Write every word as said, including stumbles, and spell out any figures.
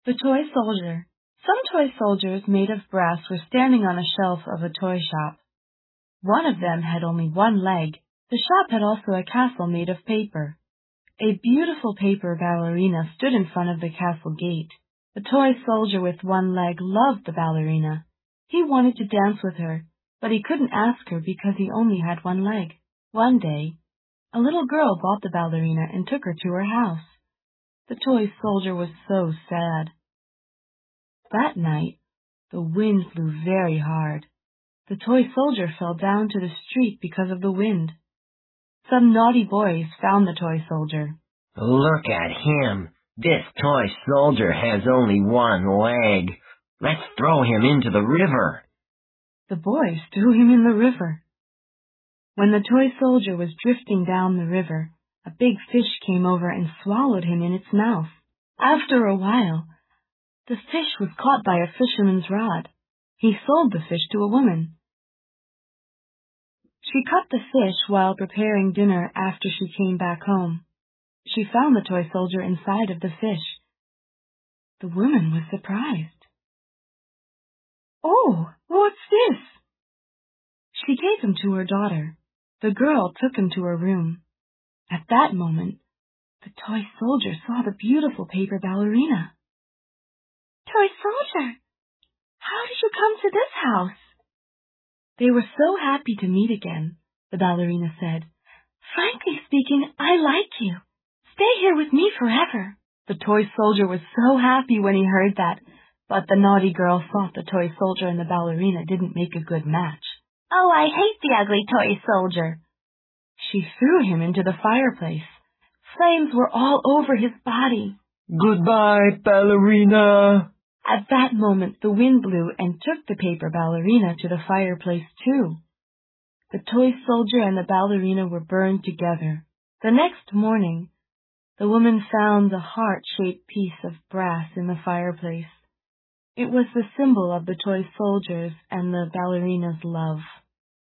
The Toy Soldier. Some toy soldiers made of brass were standing on a shelf of a toy shop. One of them had only one leg. The shop had also a castle made of paper. A beautiful paper ballerina stood in front of the castle gate. The toy soldier with one leg loved the ballerina. He wanted to dance with her, but he couldn't ask her because he only had one leg. One day, a little girl bought the ballerina and took her to her house. The toy soldier was so sad. That night, the wind blew very hard. The toy soldier fell down to the street because of the wind. Some naughty boys found the toy soldier. Look at him. This toy soldier has only one leg. Let's throw him into the river. The boys threw him in the river. When the toy soldier was drifting down the river, a big fish came over and swallowed him in its mouth. After a while, the fish was caught by a fisherman's rod. He sold the fish to a woman. She cut the fish while preparing dinner after she came back home. She found the toy soldier inside of the fish. The woman was surprised. "Oh, what's this?" She gave him to her daughter. The girl took him to her room. At that moment, the toy soldier saw the beautiful paper ballerina. "Toy soldier, how did you come to this house?" They were so happy to meet again. The ballerina said, "Frankly speaking, I like you. Stay here with me forever." The toy soldier was so happy when he heard that, but the naughty girl thought the toy soldier and the ballerina didn't make a good match. "Oh, I hate the ugly toy soldier." She threw him into the fireplace. Flames were all over his body. Goodbye, ballerina. At that moment, the wind blew and took the paper ballerina to the fireplace, too. The toy soldier and the ballerina were burned together. The next morning, the woman found the heart-shaped piece of brass in the fireplace. It was the symbol of the toy soldiers and the ballerina's love.